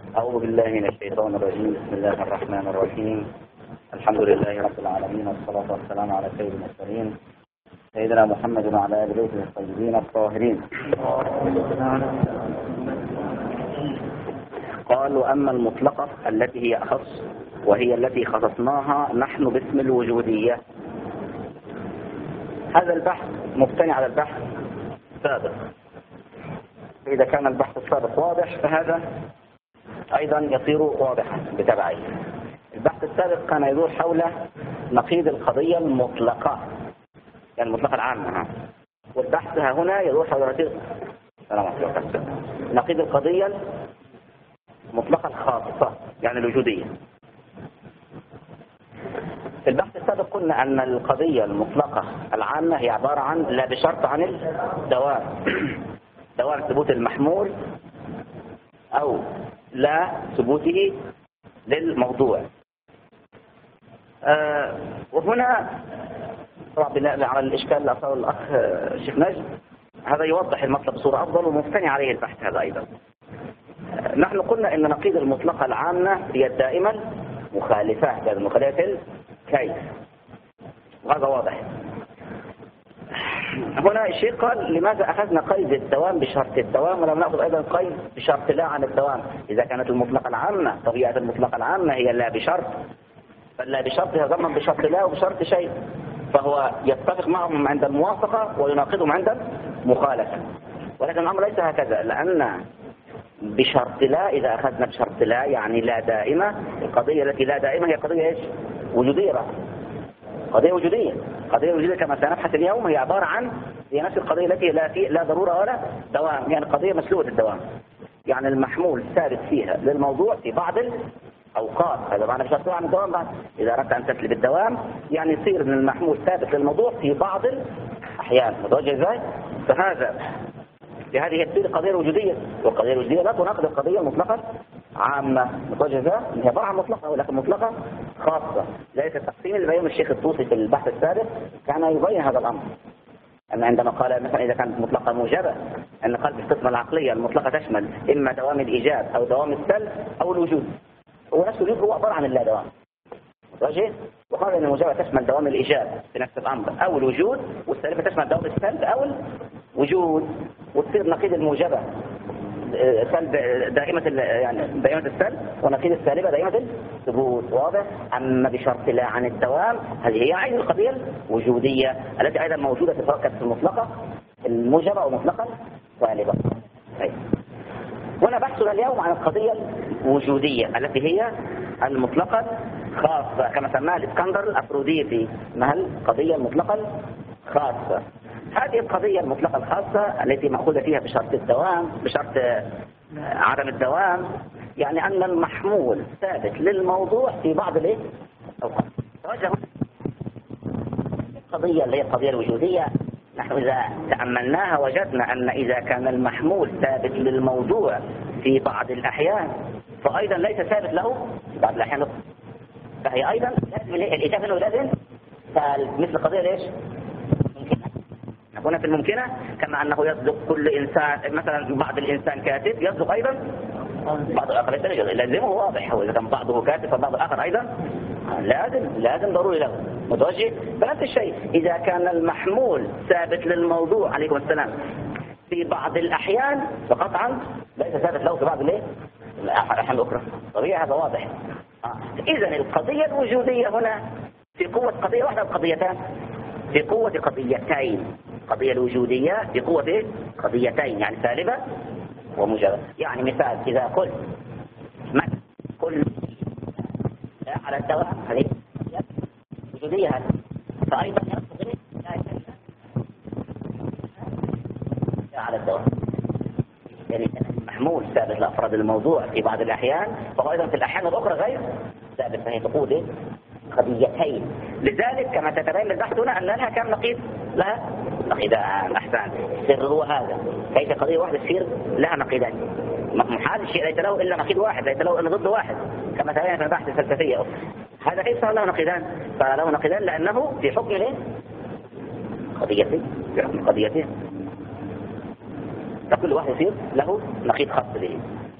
أعوذ بالله من الشيطان الرجيم. بسم الله الرحمن الرحيم. الحمد لله رب العالمين، والصلاة والسلام على سيد المرسلين سيدنا محمد وعلى آل بيته الطيبين الطاهرين. قالوا أما المطلقة التي هي أخص وهي التي خصصناها نحن باسم الوجودية. هذا البحث مبتني على البحث السابق. إذا كان البحث السابق واضح فهذا أيضا يصير واضحا بتبعه. البحث السابق كان يدور حول نقيض القضية المطلقة، يعني المطلقة العامة، والبحث هنا يدور حول نقيض القضية المطلقة الخاصة، يعني الوجودية. في البحث السابق قلنا أن القضية المطلقة العامة هي عبارة عن لا بشرط عن الدوام، دوام ثبوت المحمول أو لا ثبوته للموضوع. وهنا طبعا بناء على الإشكال اللي أثاره الأخ الشيخ نجم، هذا يوضح المطلب بصورة أفضل ومفتني عليه البحث هذا أيضا. نحن قلنا أن نقيض المطلقة العامة هي الدائمة المخالفة، هذا المخالفة الكيف، وهذا واضح. هنا الشيخ قال لماذا أخذنا قيد الدوام بشرط الدوام ولم نأخذ أيضا قيد بشرط لا عن الدوام؟ إذا كانت المطلقة العامة طبيعة المطلقة العامة هي لا بشرط، فلا بشرط يتضمن بشرط لا وبشرط شيء، فهو يتفق معهم عند الموافقة ويناقضهم عند المخالفة. ولكن الأمر ليس هكذا، لأن بشرط لا إذا أخذنا بشرط لا يعني لا دائمة. القضية التي لا دائمة هي قضية إيش؟ وجودية بقى. قضية وجودية. قضية وجودية كما سنبحث اليوم هي عبارة عن هي نفس القضية التي لا ضرورة ولا دوام، يعني قضية مسلوبة الدوام، يعني المحمول ثابت فيها للموضوع في بعض الأوقات. هذا معنى بشرط عن الدوام بعد. إذا أردت أن تسلب الدوام يعني يصير من المحمول ثابت للموضوع في بعض الأحيان. متوجه إزاي؟ فهذا لهذه تصير قضية وجودية، والقضية الوجودية لا تناقض القضية المطلقة عامة. متوجه إزاي؟ هي عبارة عن مطلقة ولكن مطلقة خاصة. ذلك التقسيم اللي بينه الشيخ الطوسي في البحث السابق كان يبين هذا الأمر، أن عندما قال مثلا إذا كانت مطلقة موجبة أن قال بالقسمة العقلية المطلقة تشمل إما دوام الإيجاب أو دوام السلب أو الوجود، ونفس الوجود هو عبارة عن اللا دوام. متوجه؟ وقال أن الموجبة تشمل دوام الإيجاب في نفس الأمر أو الوجود، والسالبة تشمل دوام السلب أو الوجود، وتصير نقيض الموجبة سلب دائمة دائمة السلب، ونقيض السالبة دائمة الثبوت. واضح؟ أما بشرط لا عن الدوام هذه هي عين القضية الوجودية التي أيضا موجودة في سواء كانت المطلقة الموجبة أو مطلقة سالبة. هنا بحثنا اليوم عن القضية الوجودية التي هي المطلقة خاصة كما سماها الإسكندر الأفروديتي، اسمها القضية المطلقة الخاصة. هذه القضية المطلقة الخاصة التي مأخوذة فيها بشرط الدوام، بشرط عدم الدوام، يعني أن المحمول ثابت للموضوع في بعض الأوقات. القضية اللي هي القضية الوجودية نحن إذا تأملناها وجدنا أن إذا كان المحمول ثابت للموضوع في بعض الأحيان فأيضا ليس ثابت له في بعض الأحيان، فهي أيضا لازم الإجابة له لازم مثل قضية ليش؟ هنا في الممكنة كما أنه يصدق كل إنسان، مثلا بعض الإنسان كاتب يصدق أيضا بعض الآخر لازمه واضح، وإذا كان بعضه كاتب فبعض الآخر أيضا لازم ضروري له. متوجه؟ فنفس الشيء إذا كان المحمول ثابت للموضوع عليكم السلام في بعض الأحيان فقطعا ليس ثابت له في بعض الأحيان الأخرى. طبيعي هذا واضح. إذا القضية الوجودية هنا في قوة قضية واحدة وقضيتان، في قوة قضيتين. القضية الوجودية في قوة قضيتين، يعني سالبة وموجبة. يعني مثال إذا قلت كل على الدوام هذه وجودية هذه، فأيضا يصدق على الدوام، يعني المحمول ثابت لأفراد الموضوع في بعض الأحيان فهو أيضا في الأحيان الأخرى غير ثابت، فهي تقول قضيتين. لذلك كما تتبين البحث هنا أن لها كم نقيض؟ لها نقيضان. أحسن. السر هو هذا، كيف قضية واحدة تصير لها نقيضان؟ محال الشيء ليس له إلا نقيض واحد، ليس له إلا ضد واحد كما تبين في البحث الفلسفية. هذا كيف صار له نقيضان؟ فله نقيضان لأنه في حكم قضيتين، في حكم قضيتين، فكل واحد يصير له نقيض خاص به.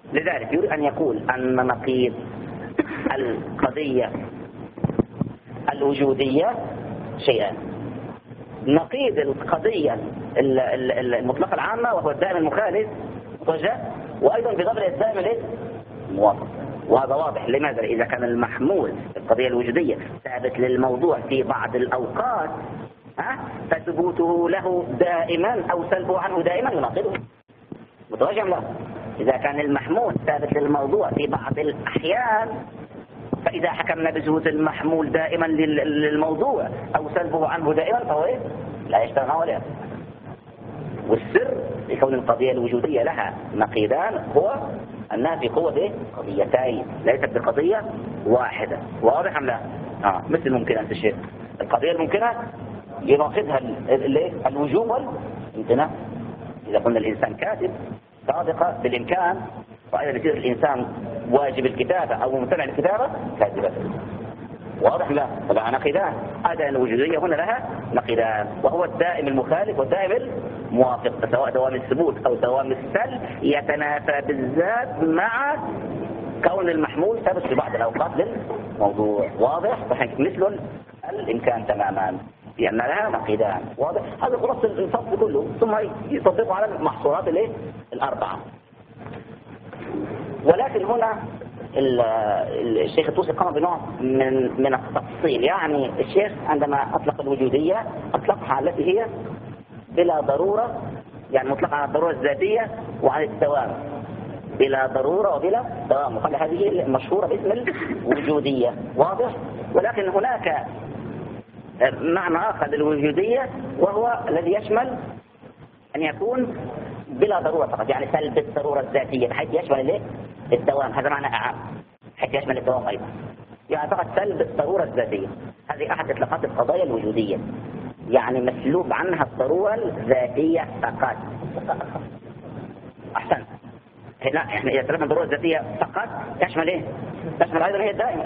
لذلك يريد أن يقول أن نقيض القضية الوجودية شيئان: نقيض القضية المطلقة العامة وهو الدائم المخالف وأيضا بضبط الدائم الموافق. وهذا واضح. لماذا؟ إذا كان المحمول القضية الوجودية ثابت للموضوع في بعض الأوقات فثبوته له دائما أو سلبه عنه دائما يناقضه. متوجه له. إذا كان المحمول ثابت للموضوع في بعض الأحيان فإذا حكمنا بثبوت المحمول دائما للموضوع أو سلبه عنه دائما فهو لا يجتمع ولا يصل. والسر في كون القضية الوجودية لها نقيضان هو أنها في قوة قضيتين ليست بقضية واحدة. واضح أم لا؟ مثل ممكنة الشيء. القضية الممكنة يناقضها الوجوب والامتناع. إذا قلنا الإنسان كاتب صادقة بالإمكان وأيضا يصير الإنسان واجب الكتابة أو ممتنع الكتابة كاذبة. واضح لا؟ طبعا نقيضان. هذا الوجودية هنا لها نقيضان وهو الدائم المخالف والدائم الموافق، سواء دوام الثبوت أو دوام السلب يتنافى بالذات مع كون المحمول ثابت في بعض الأوقات للموضوع. واضح؟ مثل الإمكان تماما لأن لها نقيضان. واضح؟ هذا خلاص الفصل كله ثم يطبق على المحصورات الأربعة. ولكن هنا الشيخ الطوسي قام بنوع من التفصيل. يعني الشيخ عندما أطلق الوجودية أطلقها على التي هي بلا ضرورة، يعني مطلقة على الضرورة الذاتية وعلى الدوام بلا ضرورة وبلا دوام، وقال هذه المشهورة باسم الوجودية. واضح؟ ولكن هناك معنى آخر للوجودية وهو الذي يشمل أن يكون بلا ضرورة فقط، يعني سلب الضرورة الذاتية بحيث يشمل الدوام. هذا معنى أعم، بحيث يشمل الدوام أيضا، يعني فقط سلب الضرورة الذاتية. هذه أحد إطلاقات القضايا الوجودية، يعني مسلوب عنها الضرورة الذاتية فقط. أحسن. لا، إحنا إذا سلبنا الضرورة الذاتية فقط تشمل إيه؟ تشمل أيضا هي الدائم.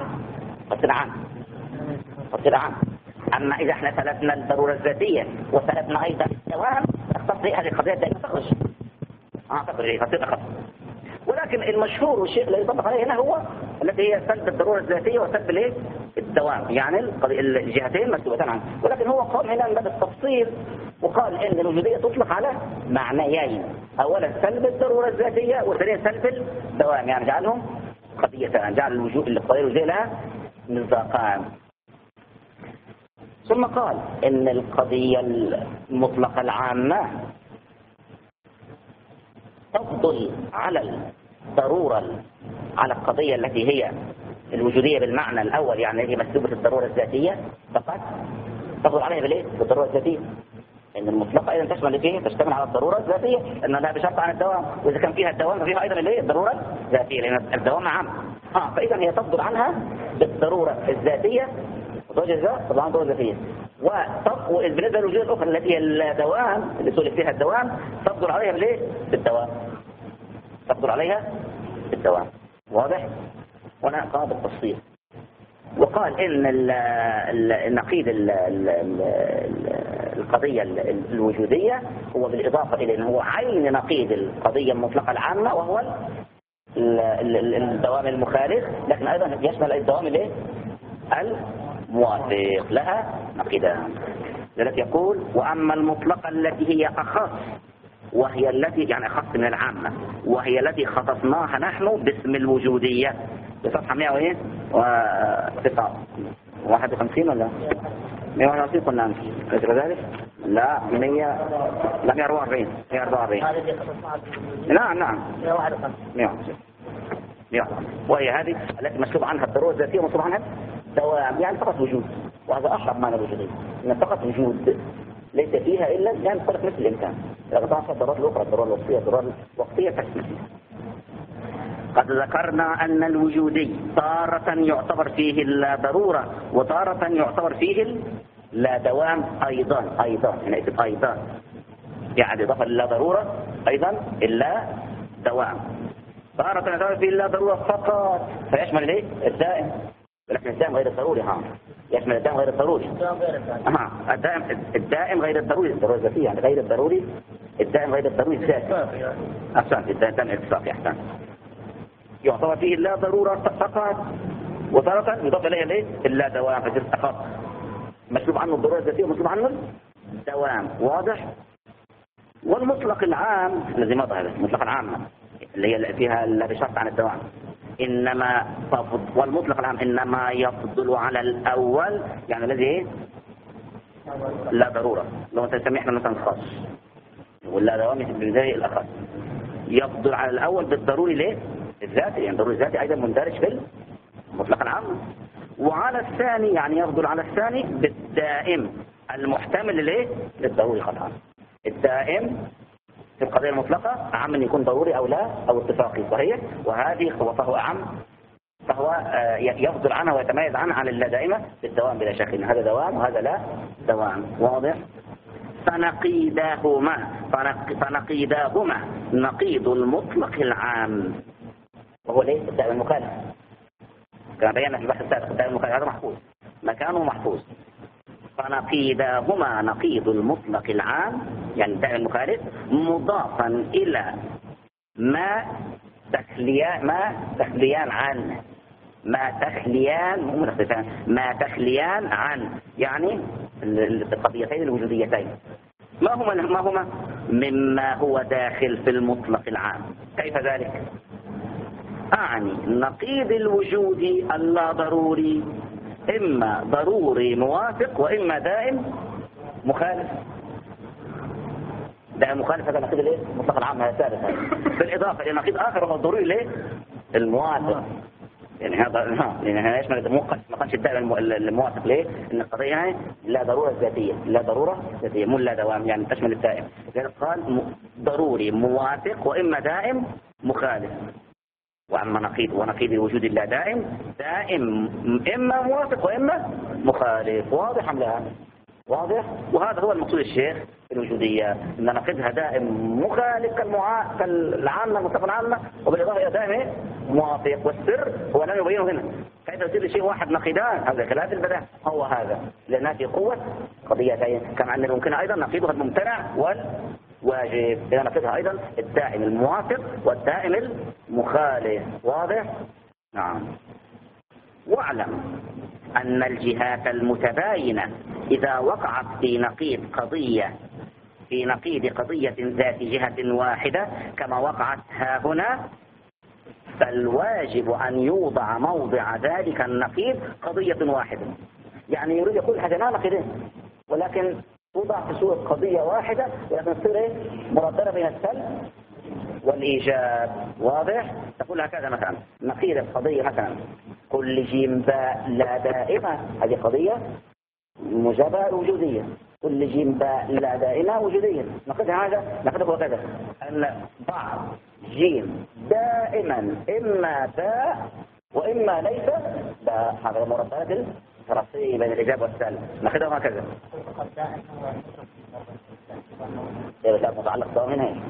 تصير عام. أما إذا إحنا سلبنا الضرورة الذاتية وسلبنا أيضا الدوام تختص هذه القضية الدائمة تخرج. تصير أخف. ولكن المشهور والشيء اللي يطبق عليه هنا هو التي هي سلب الضرورة الذاتية وسلب الدوام، يعني الجهتين مسلوبتان عنه. ولكن هو قام هنا من باب التفصيل وقال إن الوجودية تطلق على معنيين: أولا سلب الضرورة الذاتية وثانيا سلب الدوام، يعني جعلهم قضيتان، جعل القضية الوجودية لها مصداقان. ثم قال إن القضية المطلقة العامة تفضل على الضرورة، على القضية التي هي الوجودية بالمعنى الأول، يعني هي مسلوبة الضرورة الذاتية فقط، تفضل عليها بالضرورة الذاتية. إن المطلقة أيضا تشمل فيه تشتمل على الضرورة الذاتية لأنها لا بشرط عن الدوام، وإذا كان فيها الدوام ففيها أيضا الضرورة الذاتية لأن الدوام عام. فإذا هي تفضل عنها بالضرورة الذاتية طبعا ضرورة ذاتية. وبالنسبة للوجود الأخرى التي هي الدوام اللي سولف فيها الدوام تفضل عليها بالدوام، تفضل عليها بالدوام. واضح؟ هنا قام بالتفصيل وقال إن النقيض القضية الوجودية هو بالإضافة إلى أنه هو عين نقيض القضية المطلقة العامة وهو الدوام المخالف، لكن أيضا يشمل الدوام الموافق لها نقيضان. لذلك يقول: وأما المطلقة التي هي أخص، وهي التي يعني أخص من العامة، وهي التي خصصناها نحن باسم الوجودية بصفحة 151 ولا 151 قلنا أنت كذلك؟ لا 144 نعم 151 وهي هذه التي مسلوب عنها الضرورة الذاتية ومسلوب عنها دوام، يعني فقط وجود. وهذا أحرم معنى الوجودية، إن فقط وجود ليس فيها إلا يعني تنطلق مثل الإمكان. لأن طبعا الضرورات الأخرى، الضرورة الوقتية، الضرورة الوقتية تكمل. قد ذكرنا أن الوجودي تارة يعتبر فيه اللا ضرورة وتارة يعتبر فيه اللا دوام أيضا يعني أيضا يعني إضافة للا ضرورة أيضا إلا دوام. تارة يعتبر فيه اللا ضرورة فقط فيشمل إيه؟ الدائم، ولكن الدائم غير الضروري. يشمل الدائم غير الضروري. الدائم غير الضروري، الضرورة الذاتية يعني غير الضروري، الدائم غير الضروري الذاتي. أحسنت، الدائم اتفاقي. أحسنت. يعتبر فيه اللا ضرورة فقط، وتارة يضاف إليه الايه؟ اللا دوام، فتصير أخف، مسلوب عنه الضرورة الذاتية ومسلوب عنه الدوام. واضح؟ والمطلق العام الذي مضى، هذا المطلق العام اللي هي فيها لا بشرط عن الدوام، إنما والمطلق العام إنما يفضل على الأول، يعني الذي ايه؟ لا ضرورة، لو تسمي احنا مثلا خاص ولا دوام بالذات الأخص، يفضل على الأول بالضروري ليه؟ الذاتي، يعني الضروري الذاتي أيضا مندرج في المطلق العام. وعلى الثاني يعني يفضل على الثاني بالدائم المحتمل للايه؟ للضروري قطعا. الدائم في القضية المطلقة أعم من يكون ضروري أو لا أو اتفاقي صحيح، وهذه فهو أعم، فهو يفضل عنها ويتميز عنها عن اللا دائمة بالدوام بلا شك، إن هذا دوام وهذا لا دوام. واضح؟ فنقيداهما نقيض المطلق العام، وهو ليه؟ الدائم المخالف، كما بينا في البحث السابق. الدائم المخالف هذا محفوظ، مكانه محفوظ. فنقيداهما نقيض المطلق العام، يعني الدائم المخالف مضافا إلى ما تخليان عنه، ما تخليان عنه، يعني القضيتين الوجوديتين ما هما مما هو داخل في المطلق العام. كيف ذلك؟ أعني نقيض الوجود اللا ضروري، إما ضروري موافق وإما دائم مخالف. دائم مخالف هذا نقيض الايه؟ المطلق العام هذا ثالث، بالإضافة إلى نقيض آخر وهو الضروري الايه؟ الموافق. يعني هذا يشمل ما كانش الدائم الموافق ليه؟ ان القضيه هي لا ضروره ذاتيه، لا ضروره ذاتيه مو لا دوام، يعني تشمل الدائم. لذلك قال ضروري موافق واما دائم مخالف. واما نقيض الوجود اللا دائم اما موافق واما مخالف. واضح ام لا؟ واضح. وهذا هو المقصود الشيخ في الوجوديه، ان نقيضها دائم مخالف كالعامه المطلق العامه، وبالاضافه الى دائم موافق. والسر هو لم يبينه هنا، كيف يصير شيء واحد نقيضان؟ هذا خلاف البداء هو هذا، لأنها في قوة قضيتين، كما أن ممكن أيضا نقيضها الممتنع والواجب، إذا نقيضها أيضا الدائم الموافق والدائم المخالف. واضح؟ نعم. واعلم أن الجهات المتباينة إذا وقعت في نقيض قضية ذات جهة واحدة كما وقعت ها هنا، فالواجب أن يوضع موضع ذلك النقيض قضية واحدة. يعني يريد يقول حاجة نقيضين، ولكن توضع في صورة قضية واحدة، ولكن تصير مرددة بين السلب والإيجاب. واضح؟ تقول هكذا مثلا نقيض القضية مثلا كل جيم باء لا دائمة، هذه قضية مجابة وجودية. كل جيم باء لا دائمة وجودية. نقيضها هذا نقيضه كذا، أن بعض جيم دائما إما باء وإما ليس باء، هذا مرددات الترصية بين الإيجاب والسلب. نقيضه هكذا. لا متعلق سواء من هنا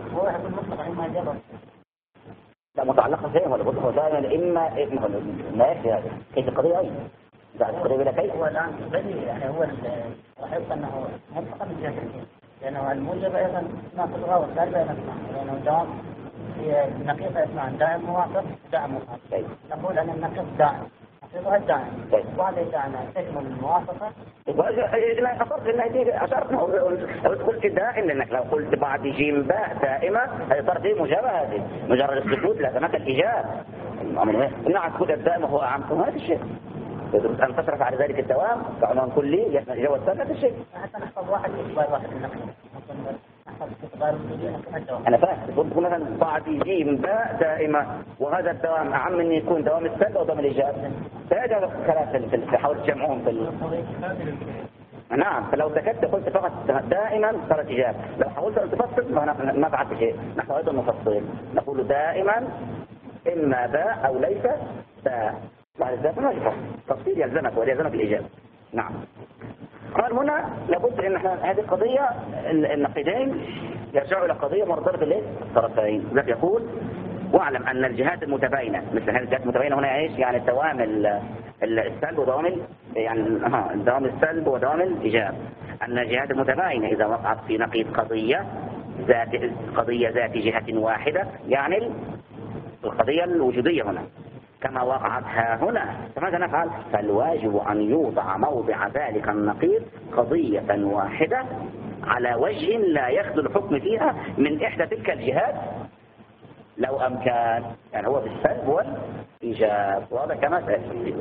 لا متعلقة فيه ولا بد هو دائما إما ما يكفي هذا. كيف القضية أيضا بعد القضية بلا كيف هو الآن بدي يعني هو وحيث أنه منطقة من جهة، لأنه الموجب أيضا ناقض غاوة سالبة نسمع، لأنه الدوام هي النقيضة يسمع دائم موافق دائم مخالف. نقول أن النقيض دائم نقيضها الدائم، وهذا يدعنا تشمل الموافقة. إذا أصرت إنها أشرت لو قلت دائم، لأنك لو قلت بعد جيم باء دائمة هذه صارت إيه مجابة، هذه مجرد السكوت لا هناك الإيجاب. نعم السكوت الدائم هو أعم من هذا الشيء. يدرس أن تصرف على ذلك الدوام كعنوان كلي يشمل الإجابة والسلب الشيء. حتى نحفظ واحد يقبل واحد النقيض، نحفظ غير وجودي نحفظ الدوام. أنا فاهم تقول مثلا بعد جيم باء دائمة، وهذا الدوام أعم من يكون دوام السلب أو دوام الإيجاب. فيجب كلام حاول تجمعهم في نعم. فلو سكت قلت فقط دائما صارت إجابة، لو حاولت أن تفصل ما فعلت شيء. نحن أيضا نفصل، نقول دائما إما باء أو ليس باء. بعد ذلك ما يفصل تفصيل يلزمك ويلزمك الإجابة. نعم. قال هنا لابد ان هذه القضية النقيضين يرجعوا الى قضية مرددة الطرفين. ذلك يقول واعلم ان الجهات المتباينة، مثل هذه الجهات المتباينة هنا ايش؟ يعني الدوام السلب ودوام يعني دوام السلب ودوام الإيجاب. ان الجهات المتباينة اذا وقعت في نقيض قضية ذات جهة واحدة، يعني القضية الوجودية هنا كما وقعتها هنا، فماذا نفعل؟ فالواجب أن يوضع موضع ذلك النقيض قضية واحدة على وجه لا يخلو الحكم فيها من إحدى تلك الجهات لو أمكن، يعني هو بالسلب والإيجاب. واضح كما سيأتي.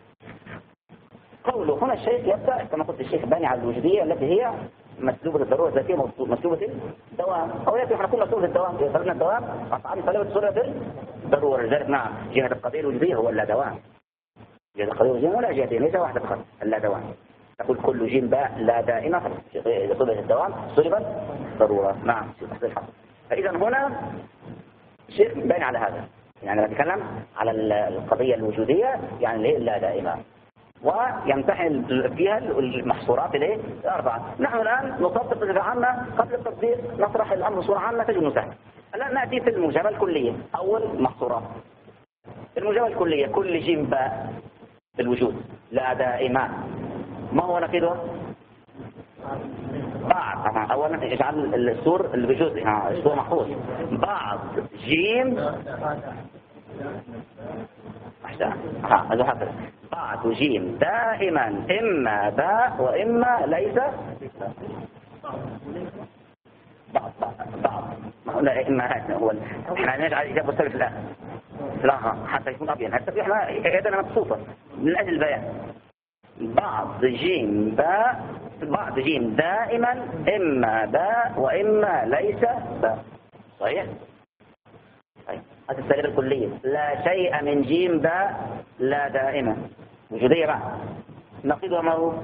قوله هنا الشيخ يبدأ كما قلت الشيخ باني على الوجودية التي هي مسلوبة الضرورة الذاتية، مسلوبة الدوام، أو يأتي احنا نقول مسلوبة الدوام، إذا طلبنا الدوام أصعب طلبة صورة الضرورة. لذلك نعم جهة القضية الوجودية هو اللا دوام، جهة القضية الوجودية ولا جهتين، ليس واحدة فقط، اللا دوام. تقول كل جيم باء لا دائمة صلبة الدوام صلبت ضرورة. نعم فإذا هنا الشيخ باني على هذا، يعني نتكلم على القضية الوجودية يعني اللي هي اللا دائمة، ويمتحن فيها المحصورات الأربعة. نحن الآن نطبق الصفة عامة، قبل التطبيق نطرح الأمر صورة عامة تجد سهل. الآن نأتي في الموجبة الكلية. أول محصورات الموجبة الكلية كل جيم باء بالوجود لا دائما، ما هو نقيده؟ بعض. أولا اجعل السور الوجود السور محفوظ. بعض جيم هذا حقا بعض جيم دائما إما باء وإما ليس بعض لا إما هذا هو احنا نجعل الإجابة والسبب في الآخر حتى يكون أبين. حتى احنا يدنا مبسوطة من أجل البيان. بعض جيم باء بعض جيم دائما إما باء وإما ليس باء. صحيح؟ هذه السالبة الكلية. لا شيء من جيم باء لا دائما وجودية بقى. نقيضها ما هو؟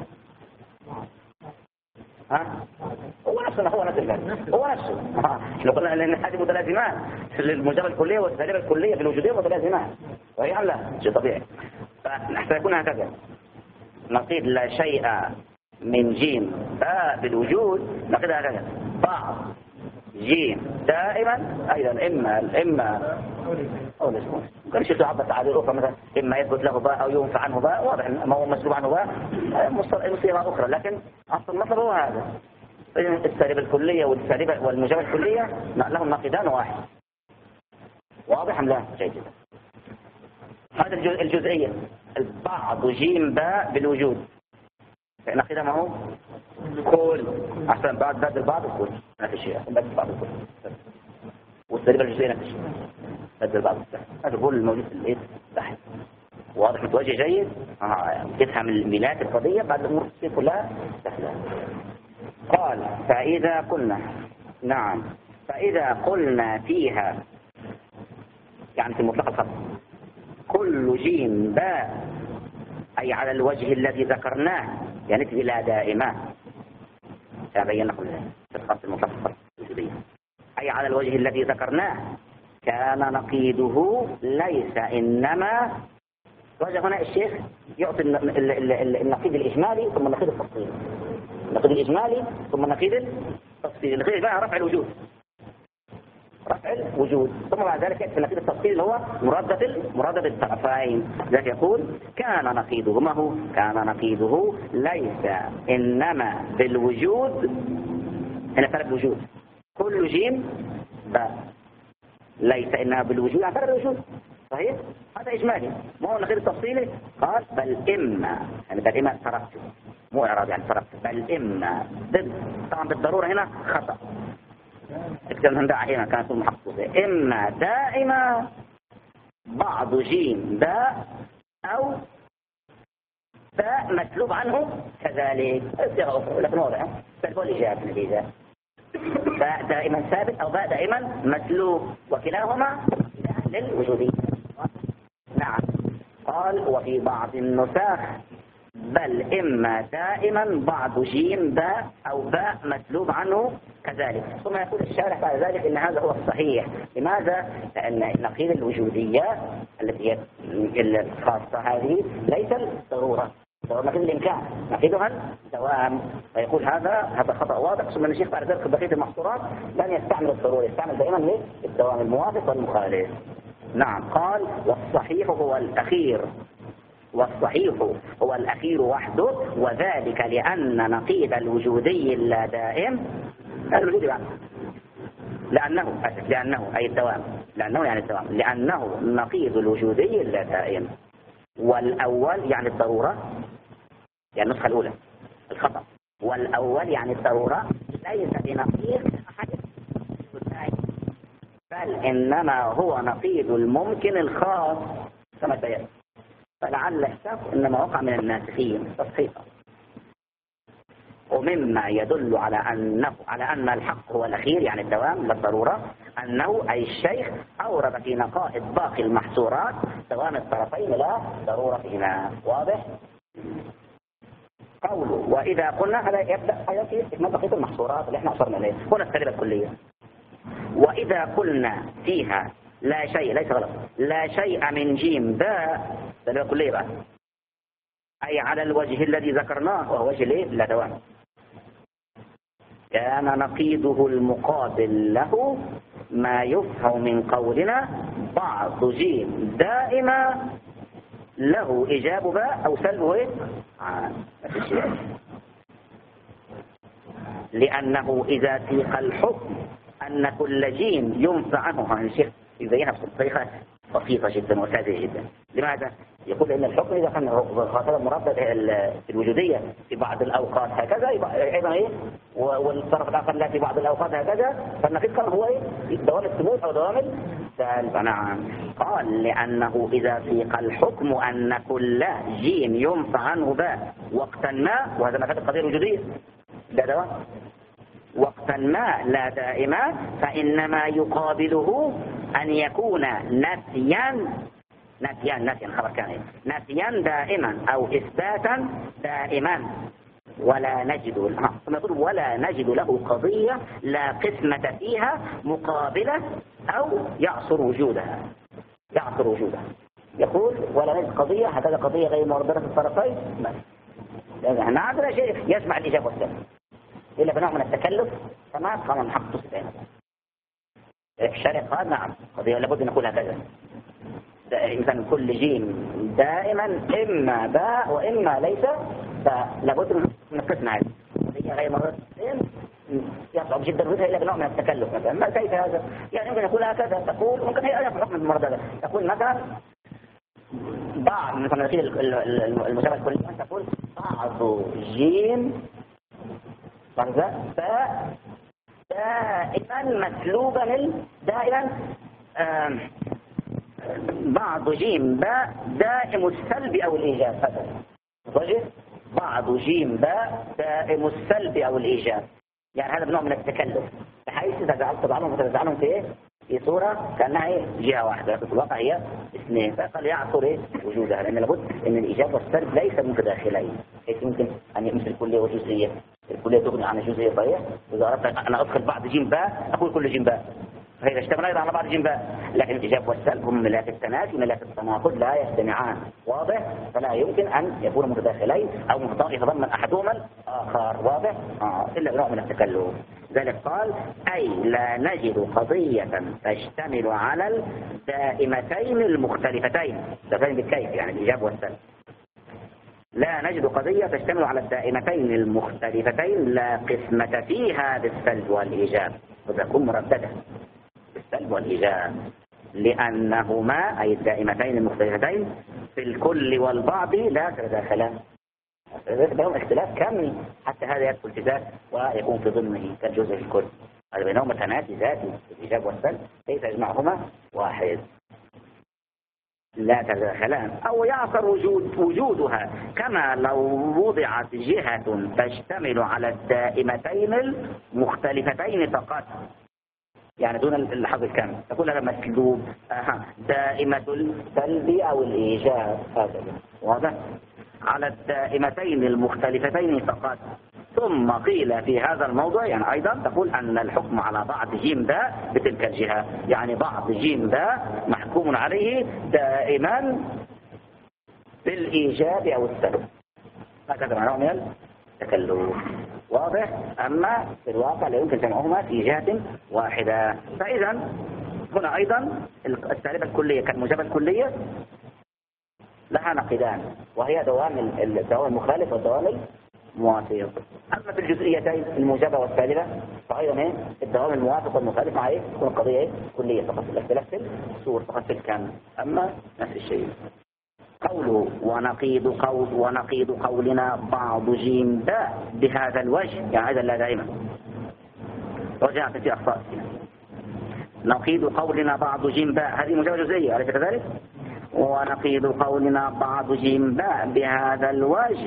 هو نفسه هو نفسه احنا قلنا ان هذه متلازمان الموجبة الكلية والسالبة الكلية في الوجودية متلازمان، وهي لا شيء طبيعي. فنحن يكون هكذا نقيض لا شيء من جيم باء بالوجود نقيضها هكذا بعض جيم دائما أيضا إما أو الاسم كان شيء تعبر تعابير أخرى مثلا إما يثبت له باء أو ينفع عنه باء، واضح ما هو مسلوب عنه باء مصيغة أخرى، لكن أصل المطلب هو هذا. السالبة الكلية والموجبة الكلية لهم نقيضان واحد. واضح أم لا؟ جيد جدا. هذا الجزئية بعض جيم باء بالوجود نقيضها ما هو؟ كل أحسن بعد البعض الكل نفس الشيء بعد البعض الكل والسالبة الجزئية نفس الشيء بعد البعض. هذا هو الموجود في الإيه تحت. واضح متوجه جيد. تفهم الميلات القضية بعد الأمور كلها سهلة. قال فإذا قلنا نعم فإذا قلنا فيها يعني في المطلق الخط كل جيم باء أي على الوجه الذي ذكرناه يعني لا دائما تبين لكم في الخط المطلق الوجودي أي على الوجه الذي ذكرناه كان نقيضه ليس إنما. وجه هنا الشيخ يعطي النقيض الإجمالي ثم النقيض التفصيلي. النقيض الإجمالي ثم النقيض التفصيلي. النقيض الإجمالي رفع الوجود ثم بعد ذلك يأتي النقيض التفصيلي اللي هو مرادة الطرفين. ذلك يقول كان نقيضه ما هو؟ كان نقيضه ليس إنما بالوجود. هنا فرق الوجود كل جيم باء ليس إنما بالوجود يعني فرق الوجود. صحيح؟ هذا إجمالي. ما هو النقيض التفصيلي؟ قال بل إما يعني بل إما تركته مو إعراب يعني تركته بل إما ضد. طبعا بالضرورة هنا خطأ اكتبنا دائما كانت محفوظة إما دائما بعض جيم باء أو باء مسلوب عنه كذلك الصيغة أخرى لكن واضح فالبول إجابة نتيجة باء دائما ثابت أو باء دائما مسلوب وكلاهما للوجودية. نعم. قال وفي بعض النساخ بل إما دائما بعض جيم باء أو باء مسلوب عنه كذلك. ثم يقول الشارح بعد ذلك إن هذا هو الصحيح. لماذا؟ لأن نقيض الوجودية التي هي الخاصة هذه ليس الضرورة نقيض الإمكان نقيضها الدوام. فيقول هذا خطأ واضح. ثم الشيخ بعد ذلك بقية المحصورات لن يستعمل الضرورة يستعمل دائما الدوام الموافق والمخالف. نعم. قال والصحيح هو الأخير وحده وذلك لأن نقيض الوجودي اللا دائم الوجودي بقى لأنه أي الدوام، لأنه يعني الدوام، لأنه نقيض الوجودي لا دائم. والأول يعني الضرورة، يعني النسخة الأولى الخطأ. والأول يعني الضرورة ليس بنقيض أحد الثاني، بل إنما هو نقيض الممكن الخاص كما سيأتي. فلعل الشك إنما وقع من الناسخين تصحيحا. ومما يدل على أن الحق هو الأخير يعني الدوام للضرورة، أنه أي الشيخ أورد في نقائض باقي المحصورات دوام الطرفين لا ضرورة فيهما. واضح؟ قوله وإذا قلنا، هذا يبدأ في بقية المحصورات اللي احنا أصرنا عليها هنا التجربة الكلية. وإذا قلنا فيها لا شيء، ليس غلط، لا شيء من جيم باء، التجربة الكلية بقى، أي على الوجه الذي ذكرناه وهو وجه ليه؟ لا دوام. كان نقيضه المقابل له ما يفهم من قولنا بعض جيم دائما له إيجاب باء أو سلبه إيه؟ لأنه إذا سيق الحكم أن كل جيم ينفع عنه الشيخ يبينها بطريقة بسيطة جدا وساذجة جدا. لماذا؟ يقول إن الحكم إذا كان خاطر المربط الوجودية في بعض الأوقات هكذا أيضا إيه، والطرف الآخر لا في بعض الأوقات هكذا، فالنقيض كان هو إيه؟ دوام الثبوت أو دوام السلب. نعم. قال لأنه إذا سيق الحكم أن كل جيم ينفع عنه باء وقتا ما، وهذا ما كانت القضية الوجودية لا دوام، وقتا ما لا دائما، فإنما يقابله أن يكون نفيا خبر كان نفيا دائما أو إثباتا دائما، ولا نجد له قضية لا قسمة فيها مقابلة أو يعصر وجودها. يقول ولا نجد قضية، هذا قضية غير مرددة في الطرفين، ما عندنا شيء يجمع الإجابة والسلب إلا بنوع من التكلف، فما قام حق تصدين الشرق. نعم قضية لابد أن نقول هكذا، مثلا كل جيم دائما إما باء وإما ليس، فلابد من القسم هذا قضية غير مرتين يصعب جدا وجودها إلا بنوع من التكلف. مثلا ما كيف هذا؟ يعني يمكن يقول هكذا، تقول ممكن هي في حكم المرددة، تقول مثلا بعض مثلا المسابقة الكلية تقول بعض جيم باء دائما مسلوبا دائما بعض جيم باء دائم السلب أو الإيجاب. هذا وجه بعض جيم باء دائم السلب أو الإيجاب، يعني هذا بنوع من التكلف، بحيث تجعلهم في إيه؟ في صورة كأنها إيه؟ جهة واحدة، في الواقع هي اثنين، فقال يعصر إيه؟ وجودها، لأن لابد أن الإيجاب والسلب ليس متداخلين، حيث يمكن أن يمثل الكلية والجزئية. الكلية تغني عن الجزئية صحيح، إذا أردت أنا أدخل بعض جيم باء أقول كل جيم باء، فإذا اشتمل أيضا على بعض جيم باء، لكن الإيجاب والسلب هم ملاك التنافي ملاك التناقض لا يجتمعان. واضح؟ فلا يمكن أن يكونوا متداخلين أو يتضمن أحدهما الآخر. واضح؟ إلا بنوع من التكلف. ذلك قال أي لا نجد قضية تشتمل على الدائمتين المختلفتين، دائمتين بالكيف يعني الإيجاب والسلب، لا نجد قضية تشتمل على الدائمتين المختلفتين لا قسمة فيها بالسلب والإيجاب، وتكون مرددة بالسلب والإيجاب، لأنهما أي الدائمتين المختلفتين في الكل والبعض لا تتداخلان. بينهم اختلاف كامل حتى هذا يدخل في ذات ويكون في ضمنه كالجزء في الكل، هذا بينهما تنافي ذاتي الإيجاب والسلب ليس يجمعهما واحد، لا تتداخلان أو يعصر وجودها، كما لو وضعت جهة تشتمل على الدائمتين المختلفتين فقط، يعني دون الحظ الكامل، تقول هذا مسلوب دائمة السلب أو الإيجاب، هذا واضح، على الدائمتين المختلفتين فقط. ثم قيل في هذا الموضوع يعني أيضا تقول أن الحكم على بعض جيم باء بتلك الجهة، يعني بعض جيم باء محكوم عليه دائما بالإيجاب أو السلب، هكذا معناه من التكلف. واضح؟ أما في الواقع لا يمكن جمعهما في جهة واحدة. فإذا هنا أيضا السالبة الكلية كالموجبة الكلية لها نقيضان، وهي دوام المخالف والدوام موافق. أما في الجزئيتين الموجبة والسالبة فأيضا الدوام الموافق والمخالف مع يكون القضية كلية فقط، الاختلاف في الصور فقط في الكامل، أما نفس الشيء. قوله ونقيض قولنا بعض جيم باء بهذا الوجه، يعني هذا لا دائما، رجعت في أخطاء هنا. نقيض قولنا بعض جيم باء هذه موجبة جزئية أليس كذلك؟ ونقيض قولنا بعض جيم باء بهذا الوجه،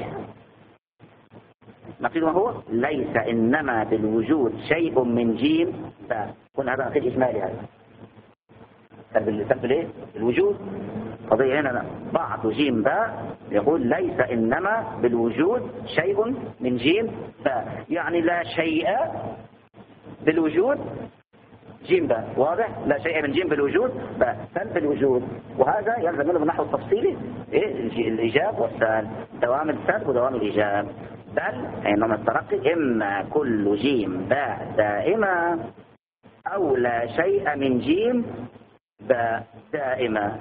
نقيض ما هو؟ ليس إنما بالوجود شيء من جيم باء. كنا هذا نقيض إجمالي، هذا سلب ليه؟ الوجود. قضية هنا بعض جيم باء يقول ليس إنما بالوجود شيء من جيم باء، يعني لا شيء بالوجود جيم باء، واضح؟ لا شيء من جيم بالوجود باء، سلب الوجود. وهذا يلزم منه النحو التفصيلي الإيجاب والسلب، دوام السلب ودوام الإيجاب. بل حينما الترقي إما كل جيم باء دائما أو لا شيء من جيم باء دائما.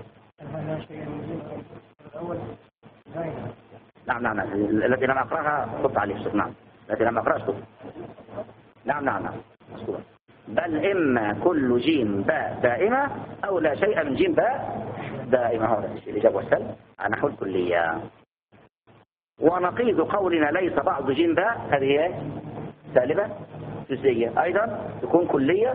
نعم التي لم أقرأها خط عليه الشيخ. نعم التي لم أقرأها خط. نعم بل إما كل جيم باء دائما أو لا شيء من جيم باء دائما. هذا الإجابة والسلب على نحو الكلية. ونقيض قولنا ليس بعض جيم باء هذه سالبة جزئية، أيضا تكون كلية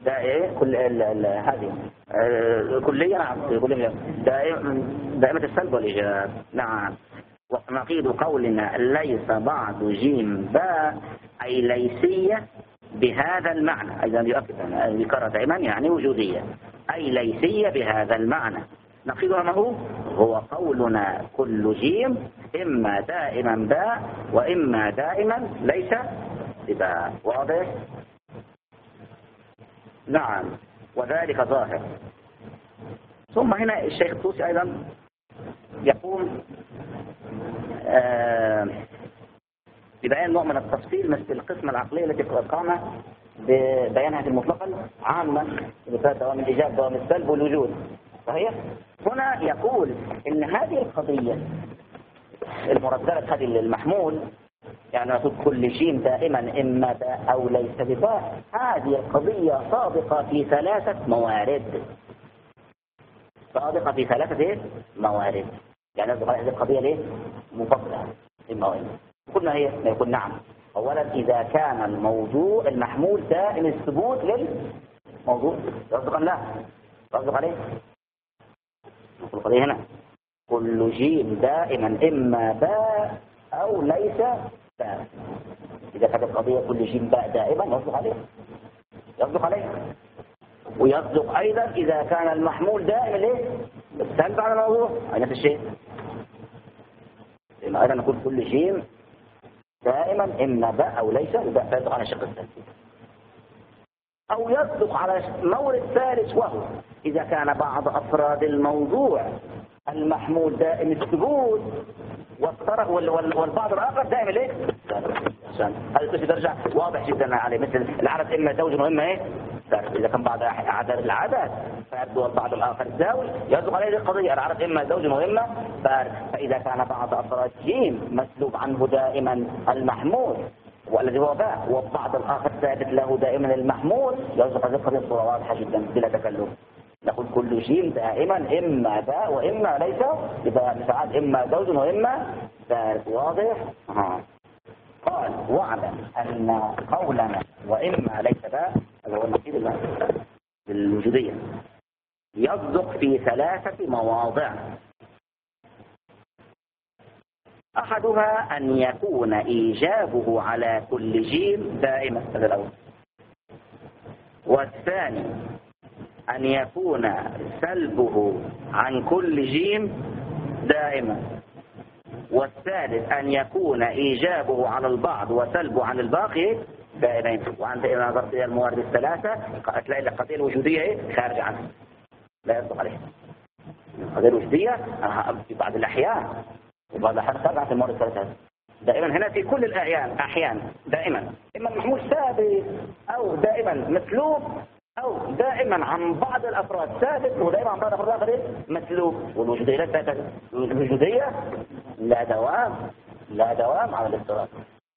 هذه كلية. نعم دائمة السلب والإيجاب. نعم. ونقيض قولنا ليس بعض جيم باء أي ليسية بهذا المعنى، أيضا يؤكد ذكر دائما يعني وجودية، أي ليسية بهذا المعنى. نقيضها ما هو قولنا كل جيم إما دائما باء وإما دائما ليس بباء. واضح؟ نعم وذلك ظاهر. ثم هنا الشيخ الطوسي أيضا يقوم ببيان نوع من التفصيل مثل القسمة العقلية التي قام ببيانها في المطلقة العامة مثل دوام الإيجاب دوام السلب والوجود. صحيح؟ هنا يقول إن هذه القضية المرددة هذه المحمول، يعني نقول كل جيم دائما إما باء أو ليس بباء، هذه القضية صادقة في 3 موارد. صادقة في 3 موارد، يعني هذه القضية ليه؟ مفصلة الموارد. قلنا هي يقول نعم. أولا إذا كان الموضوع المحمول دائم الثبوت للموضوع، يصدق لا يصدق عليه. القضية هنا كل جيم دائما إما باء أو ليس باء. إذا كانت القضية كل جيم باء دائما يصدق عليه. ويصدق أيضا إذا كان المحمول دائما ليه؟ السلب على الموضوع نفس الشيء. أيضا نقول كل جيم دائما إما باء أو ليس باء، فيصدق على الشق الثالث. أو يصدق على المورد الثالث، وهو إذا كان بعض أفراد الموضوع المحمول دائم الثبوت والبعض الآخر دائم ليه؟ هذا الشيء درجة واضح جدا عليه، مثل العدد إما زوج وإما إذا كان بعض عدد العدد فيبدو البعض الآخر زاوي، يصدق عليه القضية العدد إما زوج وإما فارغ. فإذا كان بعض أفراد جيم مسلوب عنه دائما المحمول والذي هو باء والبعض الآخر ثابت له دائما المحمول، يصدق هذه القضية بصورة واضحة جدا بلا تكلف. نقول كل جيم دائما إما باء وإما ليس بباء، ساعات إما زوج وإما فارغ. واضح؟ قال واعلم أن قولنا وإما ليس باء هذا هو النقيض الوجودية يصدق في 3 مواضع. أحدها أن يكون إيجابه على كل جيم دائما، هذا الأول. والثاني أن يكون سلبه عن كل جيم دائما. والثالث أن يكون إيجابه على البعض وسلبه عن الباقي دائما. وأنت إذا نظرت إلى الموارد الثلاثة تلاقي القضية الوجودية خارج عنها، لا يصدق عليها. القضية الوجودية في بعض الأحيان خارج عن الموارد الثلاثة دائما. هنا في كل الأعيان أحيان دائما إما المحمول ثابت أو دائما مسلوب أو دائما عن بعض الأفراد ثابت ودائما عن بعض الأفراد آخرين مسلوب. والوجودية لا دوام على الاضطراب.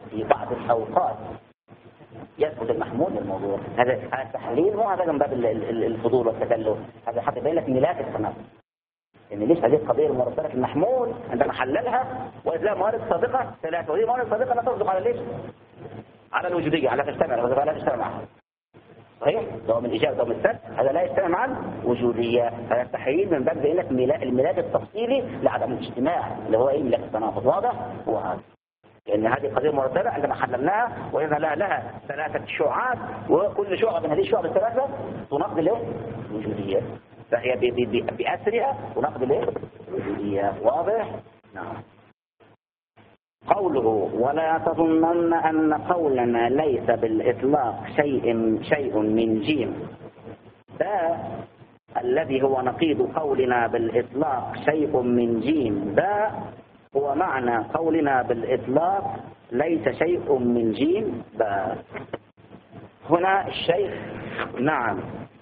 في بعض الأوقات يثبت المحمول للموضوع. هذا التحليل مو هذا من باب الفضول والتكلف، هذا حتى يبين لك ميلاد التناقض. يعني ليش هذه القضية المرسلة المحمول عندما حللها وإذا موارد صادقة ثلاثة، وهي موارد صادقة لا تصدق على ليش؟ على الوجودية، على تجتمع، لا تجتمع معها. صحيح؟ دوام الإجابة دوام السلب هذا لا يجتمع مع الوجودية. هذا التحليل من باب بين لك الميلاد التفصيلي لعدم الاجتماع اللي هو ميلاد التناقض. واضح؟ هو هذا. لأن هذه قضية مرتبة عندما حللناها وإذا لها ثلاثة شعاعات، وكل شعاع من هذه الشعاع الثلاثة تناقض الوجودية، فهي بأسرها تناقض الوجودية. واضح؟ نعم. قوله ولا تظنن أن قولنا ليس بالإطلاق شيء من جيم، ده الذي هو نقيض قولنا بالإطلاق شيء من جيم، ده هو معنى قولنا بالإطلاق ليس شيء من جيم باء. هنا الشيخ نعم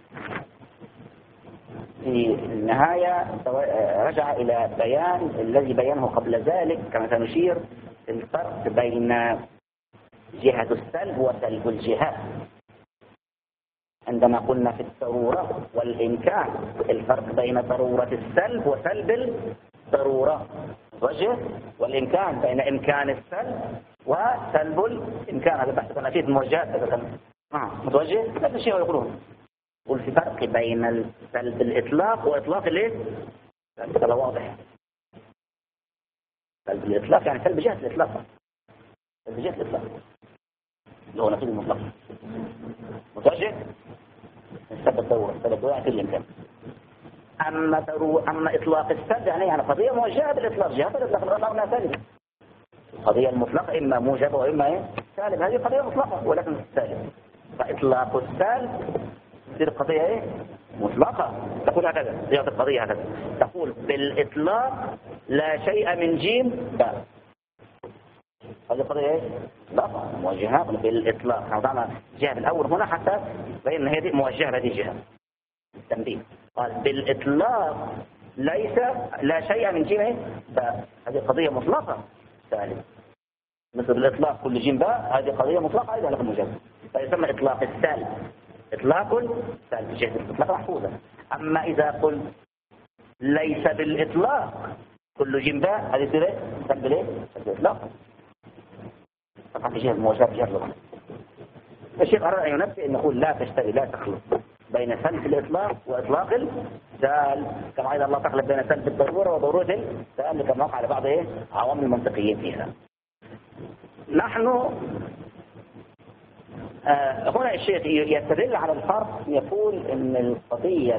في النهاية رجع إلى بيان الذي بيانه قبل ذلك كما سنشير الفرق بين جهة السلب وسلب الجهات. عندما قلنا في الضرورة والإمكان الفرق بين ضرورة السلب وسلب الضرورة وجه، والإمكان بين إمكان السلب وسلب الإمكان. هذا بحث عن أكيد موجهات متوجه نفس الشيء يقولون. قل في فرق بين سلب الإطلاق وإطلاق هذا واضح. سلب الإطلاق يعني سلب جهة الإطلاق، سلب جهة الإطلاق اللي هو نقيض المطلق. متوجه سلب الضرورة، سلب الضرورة كل الإمكان. أما إطلاق السلب يعني قضية موجهة بالإطلاق، جهة الإطلاق الأطلاق سالبة. القضية المطلقة إما موجبة وإما سالب، هذه قضية مطلقة ولكن سالب. فإطلاق السلب تصير القضية مطلقة. تقول هكذا صيغة القضية هكذا، تقول بالإطلاق لا شيء من جيم باء. هذه القضية مطلقة موجهة بالإطلاق. وضعنا جهة الأول هنا حتى بين هذه موجهة هذه الجهة التنبيه. قال بالإطلاق ليس لا شيء من جيم باء، هذه قضية مطلقة سالب. مثل الإطلاق كل جيم باء، هذه قضية مطلقة أيضا لكن موجبة، فيسمى إطلاق السالب إطلاق سالب جهة الإطلاق محفوظة. أما إذا قلت ليس بالإطلاق كل جيم باء، هذه تصير سلب الإطلاق. طبعا في جهة المواجهة بجهة اللغة. الشيخ أراد أن ينبه أن نقول لا تشتري لا تخلط بين سلب الإطلاق وإطلاق السالب، كما أيضا الله تخلط بين سلب الضرورة وضرورة السالب كما وقع على بعض عوامل المنطقيين فيها. نحن هنا الشيخ يستدل على الفرق، يقول ان القضية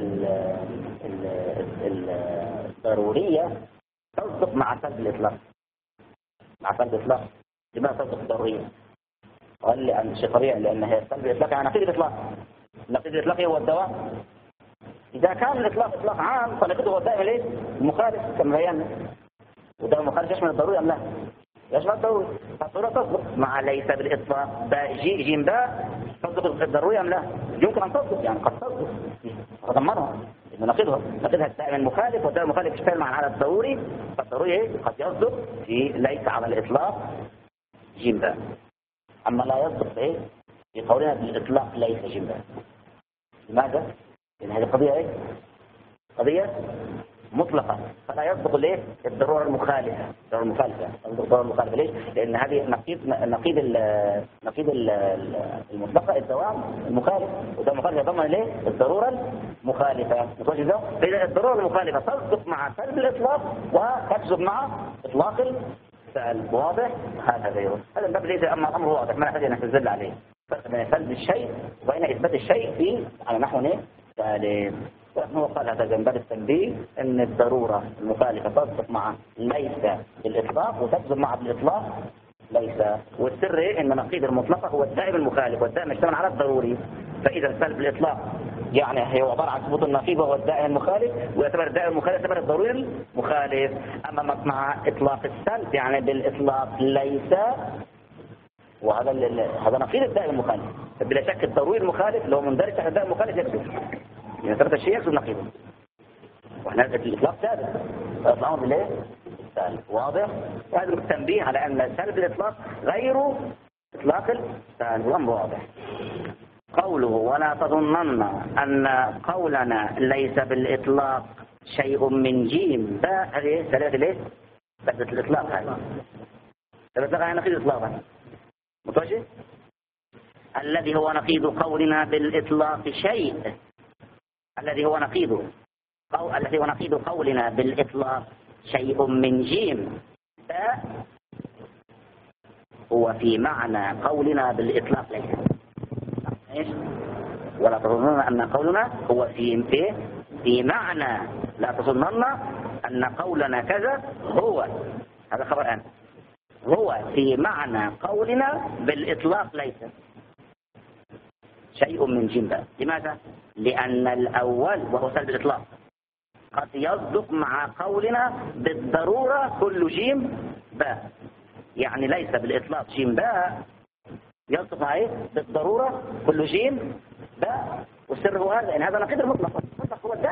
الضرورية تصدق مع سلب الإطلاق. مع سلب الإطلاق لماذا تصدق الضرورية؟ قال لأن الشيء طبيعي لأنها سلب الإطلاق يعني نقيض الإطلاق. نقيض الإطلاق هو الدواء. إذا كان الإطلاق إطلاق عام فنقيضه هو الدائم المخالف كما بينا، والدواء المخالف يشمل الضروري أم لا؟ يشمل الضروري. فالضرورة تصدق مع ليس بالإطلاق جيم باء تصدق الضروري أم لا؟ يمكن أن تصدق يعني قد تصدق تضمنها إنه نقيضها الدائم المخالف، والدائم المخالف يشتغل مع على الضروري، فالضروري قد يصدق في ليس على الإطلاق جيم باء. أما لا يصدق في قولنا بالإطلاق ليس جيم باء. لماذا؟ لأن هذه قضية قضية مطلقة، فلا يصدق الضرورة المخالفة. الضرورة المخالفة ليش؟ لأن هذه نقيض المطلقة الدوام المخالف، والدوام المخالف يضمن الضرورة المخالفة. فإذا الضرورة المخالفة تصدق مع سلب الإطلاق وتكذب مع إطلاق السلب. واضح؟ هذا غيره. هذا الباب ليس أمر واضح ما نحتاج أن نستدل عليه. فرق بين سلب الشيء وبين إثبات الشيء في على نحو سالم. هو قال هذا جنبال التنبيه ان الضرورة المخالفة تصدق مع ليس بالإطلاق وتكذب مع بالإطلاق ليس. والسر ان نقيض المطلقة هو الدائم المخالف، والدائم يشتمل على الضروري. فإذا سلب الإطلاق يعني هي عبارة عن ثبوت النقيض وهو الدائم المخالف، ويعتبر الدائم المخالف يعتبر الضروري المخالف. أما مع إطلاق السلب يعني بالإطلاق ليس، وهذا نقيض الدائم المخالف. بلا شك الضروري المخالف اللي هو مندرج تحت الدائم المخالف يكذب، يعني ثبت الشيء يكذب نقيضه. واحنا الإطلاق ثابت، فالأمر بالله سالب. واضح؟ وهذا التنبيه على أن سلب الإطلاق غير إطلاق السالب. أمر واضح. قوله ولا تظنن أن قولنا ليس بالإطلاق شيء من جيم باء. هذه ثلاثة ليش؟ بدأت الإطلاق هذا. الإطلاق يعني نقيض إطلاقا. متوجه؟ الذي هو نقيض قولنا بالإطلاق شيء. الذي هو نقيض قولنا بالإطلاق شيء من جيم باء هو في معنى قولنا بالإطلاق ليس. إيش؟ ولا تظنن أن قولنا هو في معنى. لا تظنن أن قولنا كذا هو هذا خبر الآن هو في معنى قولنا بالإطلاق ليس شيء من جيم باء. لماذا؟ لأن الأول وهو سلب الإطلاق قد يصدق مع قولنا بالضرورة كل جيم باء. يعني ليس بالإطلاق جيم باء يصدق معه بالضرورة كل جيم باء. والسر هو هذا، إن هذا نقيض المطلق. المطلق هو الداء.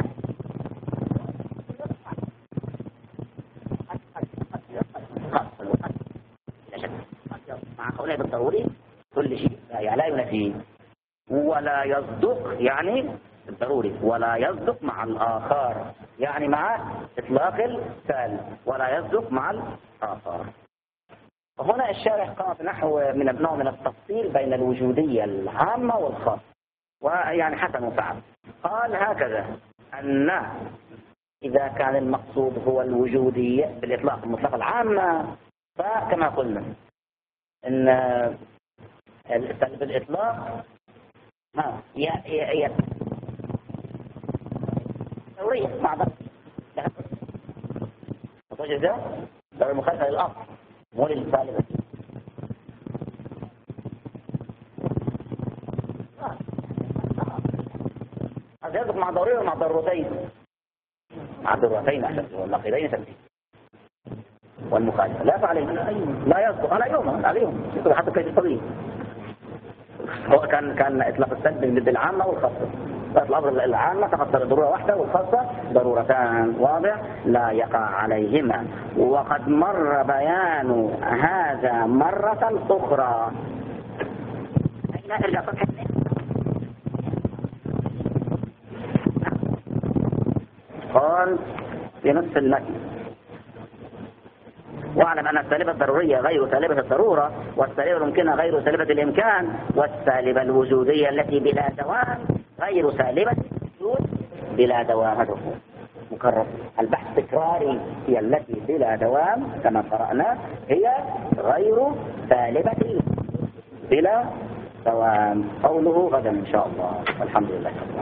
مع قولنا بالضروري كل شيء يعني لا ينفي ولا يصدق يعني الضروري ولا يصدق مع الآخر يعني مع إطلاق السالب ولا يصدق مع الآخر. هنا الشارح قام نحو من نوع من التفصيل بين الوجودية العامة والخاصة ويعني حسن وفعل. قال هكذا أن إذا كان المقصود هو الوجودية بالإطلاق المطلق العامة فكما قلنا إن سلب الإطلاق هي ضرورية مع ضرورة وتوجد ذا ضرورة مخالفة للأصل مو للسالبة. هذا يصدق مع ضرورة ومع ضرورتين مع ضرورتين والنقيضين سلبي والمخالفة لا فعليه لا يصدق عليهم يصدق حتى كيف الطبيعي. هو كان إطلاق السلب بالعامة والخاصة. الأمر العامة تقدر ضرورة واحدة والخاصة ضرورتان. واضح؟ لا يقع عليهما. وقد مر بيان هذا مرة أخرى. ارجع صفحة قال في نصف المتن واعلم أن السالبة الضرورية غير سالبة الضرورة والسالبة الممكنة غير سالبة الإمكان والسالبة الوجودية التي بلا دوام غير سالبة الوجود بلا دوام. هذا مكرر البحث تكراري. هي التي بلا دوام كما قرأنا هي غير سالبة بلا دوام. قوله غدا إن شاء الله والحمد لله.